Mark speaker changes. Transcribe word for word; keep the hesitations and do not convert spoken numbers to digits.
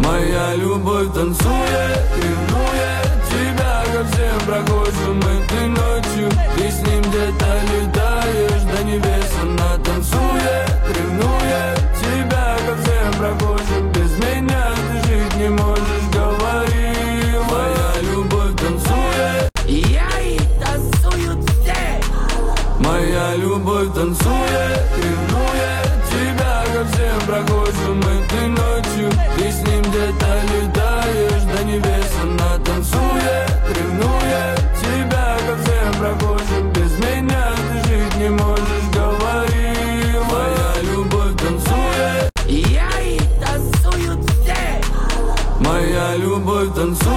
Speaker 1: Моя любовь танцует, ревнует тебя ко всем прохожим этой ночью. Ты с ним где-то летаешь до небес. Она танцует, ревнует тебя ко всем прохожим. Без меня ты жить не можешь, говорила. Моя любовь танцует,
Speaker 2: Я и танцуют все.
Speaker 1: моя любовь танцует, ревнует тебя ко всем прохожим этой ночью. Ты с ним где-то летаешь до небес. Она танцует, ревнует тебя ко всем прохожим. Без меня ты жить не можешь, говорила. Моя любовь танцует,
Speaker 2: Я и танцуют все.
Speaker 1: моя любовь танцует.